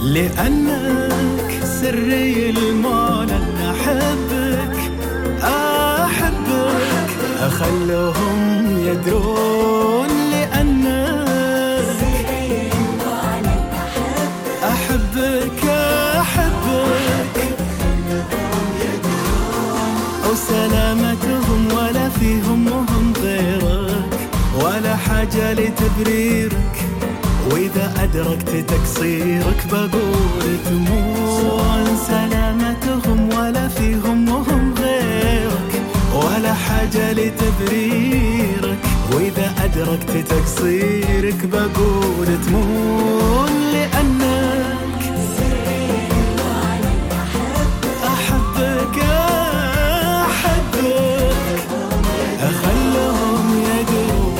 لأنك سري المولى. أحبك أحبك أخلهم يدرون لأنك سري المولى. أحبك أحبك وسلامتهم ولا فيهم وهم غيرك، ولا حاجة لتبريرك، وإذا أدركت تقصيرك بقول تمون. سلامتهم ولا فيهم وهم غيرك، ولا حاجة لتبريرك، وإذا أدركت تقصيرك بقول تمون. لأنك أحبك أحبك أخلهم يدرون.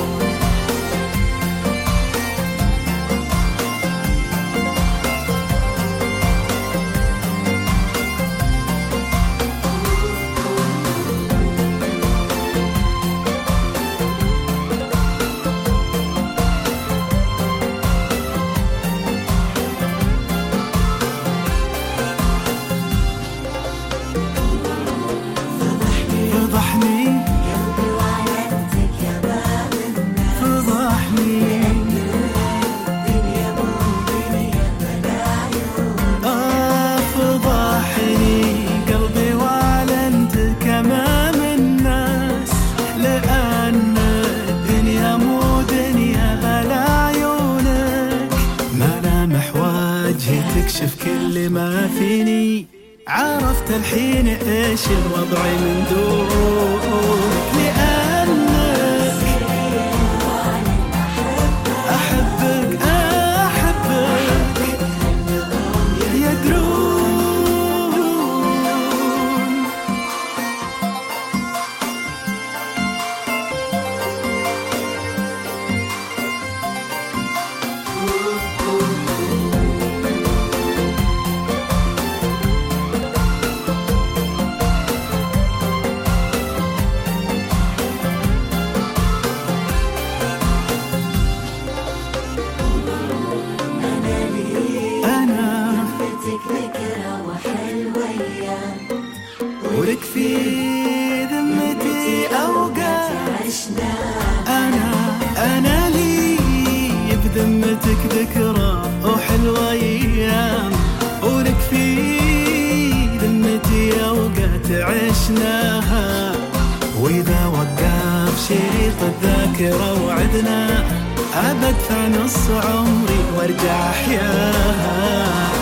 تكشف كل ما فيني، عرفت الحين ايش الوضع من دونك. لأنك أحبك أحبك يدرون. ولك في ذمتي أوقات عشنا، أنا لي بذمتك ذكرى وحلوة أيام. ولك في ذمتي أوقات عشناها، وإذا وقف شريط الذاكرة وعدنا أبد في نص عمري وارجع أحياها.